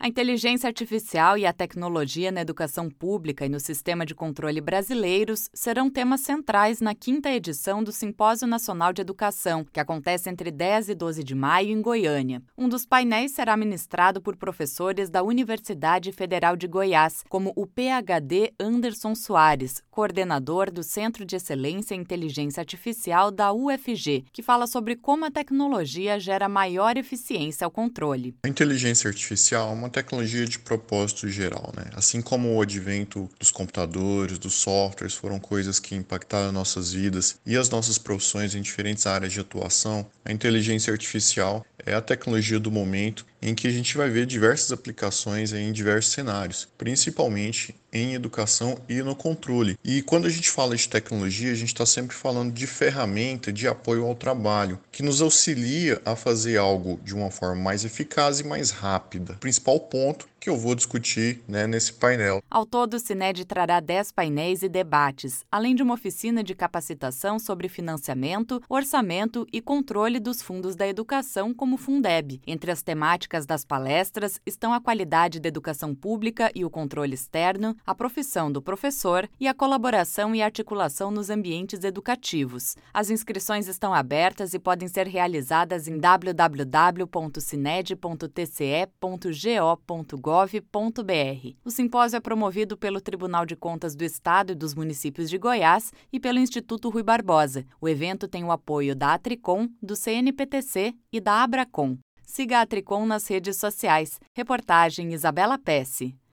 A inteligência artificial e a tecnologia na educação pública e no sistema de controle brasileiros serão temas centrais na 5ª edição do Simpósio Nacional de Educação, que acontece entre 10 e 12 de maio em Goiânia. Um dos painéis será ministrado por professores da Universidade Federal de Goiás, como o PhD Anderson Soares, coordenador do Centro de Excelência em Inteligência Artificial da UFG, que fala sobre como a tecnologia gera maior eficiência ao controle. A inteligência artificial é uma tecnologia de propósito geral, né? Assim como o advento dos computadores, dos softwares foram coisas que impactaram nossas vidas e as nossas profissões em diferentes áreas de atuação, a inteligência artificial é a tecnologia do momento em que a gente vai ver diversas aplicações em diversos cenários, principalmente em educação e no controle. E quando a gente fala de tecnologia, a gente está sempre falando de ferramenta de apoio ao trabalho, que nos auxilia a fazer algo de uma forma mais eficaz e mais rápida. O principal ponto que eu vou discutir, nesse painel. Ao todo, o Cined trará 10 painéis e debates, além de uma oficina de capacitação sobre financiamento, orçamento e controle dos fundos da educação, como o Fundeb. Entre as temáticas das palestras estão a qualidade da educação pública e o controle externo, a profissão do professor e a colaboração e articulação nos ambientes educativos. As inscrições estão abertas e podem ser realizadas em www.cined.tce.go.gov.br. O simpósio é promovido pelo Tribunal de Contas do Estado e dos Municípios de Goiás e pelo Instituto Rui Barbosa. O evento tem o apoio da Atricom, do CNPTC e da Abracom. Siga a Atricom nas redes sociais. Reportagem Isabela Pesce.